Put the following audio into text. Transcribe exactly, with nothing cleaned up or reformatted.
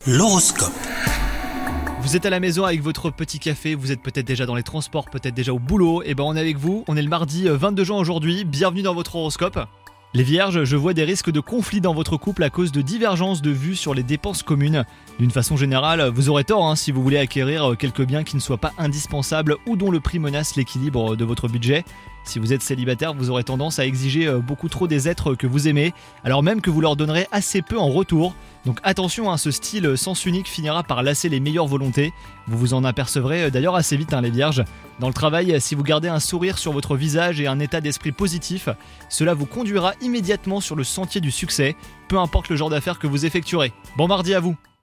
L'horoscope. Vous êtes à la maison avec votre petit café, vous êtes peut-être déjà dans les transports, peut-être déjà au boulot, et ben on est avec vous, on est le mardi vingt-deux juin aujourd'hui, bienvenue dans votre horoscope. Les vierges, je vois des risques de conflit dans votre couple à cause de divergences de vues sur les dépenses communes. D'une façon générale, vous aurez tort hein, si vous voulez acquérir quelques biens qui ne soient pas indispensables ou dont le prix menace l'équilibre de votre budget. Si vous êtes célibataire, vous aurez tendance à exiger beaucoup trop des êtres que vous aimez, alors même que vous leur donnerez assez peu en retour. Donc attention, hein, ce style sens unique finira par lasser les meilleures volontés. Vous vous en apercevrez d'ailleurs assez vite hein, les vierges. Dans le travail, si vous gardez un sourire sur votre visage et un état d'esprit positif, cela vous conduira immédiatement sur le sentier du succès, peu importe le genre d'affaires que vous effectuerez. Bon mardi à vous!